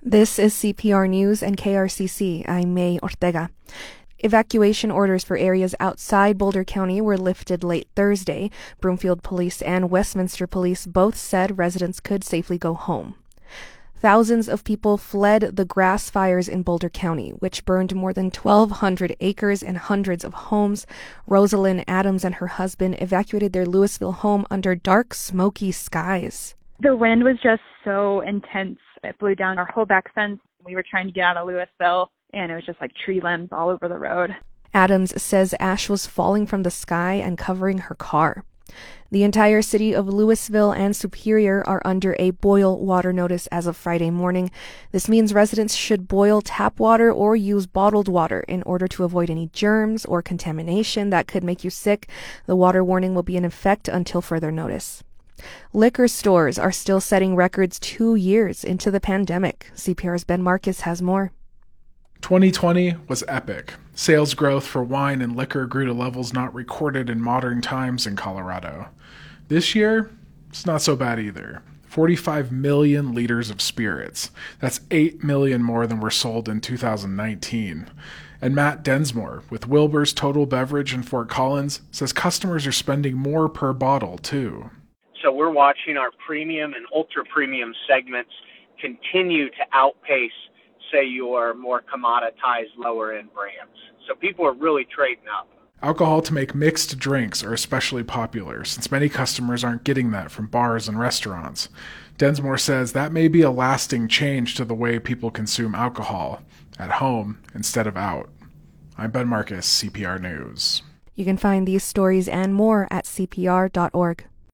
This is CPR News and KRCC. I'm May Ortega. Evacuation orders for areas outside Boulder County were lifted late Thursday. Broomfield Police and Westminster Police both said residents could safely go home. Thousands of people fled the grass fires in Boulder County, which burned more than 1,200 acres and hundreds of homes. Rosalind Adams and her husband evacuated their Louisville home under dark, smoky skies. The wind was just so intense. It blew down our whole back fence. We were trying to get out of Louisville, and it was just like tree limbs all over the road. Adams says ash was falling from the sky and covering her car. The entire city of Louisville and Superior are under a boil water notice as of Friday morning. This means residents should boil tap water or use bottled water in order to avoid any germs or contamination that could make you sick. The water warning will be in effect until further notice. Liquor stores are still setting records 2 years into the pandemic. CPR's Ben Marcus has more. 2020 was epic. Sales growth for wine and liquor grew to levels not recorded in modern times in Colorado. This year, it's not so bad either. 45 million liters of spirits. That's 8 million more than were sold in 2019. And Matt Densmore with Wilbur's Total Beverage in Fort Collins says customers are spending more per bottle, too. So we're watching our premium and ultra-premium segments continue to outpace, say, your more commoditized lower-end brands. So people are really trading up. Alcohol to make mixed drinks are especially popular, since many customers aren't getting that from bars and restaurants. Densmore says that may be a lasting change to the way people consume alcohol, at home instead of out. I'm Ben Marcus, CPR News. You can find these stories and more at cpr.org.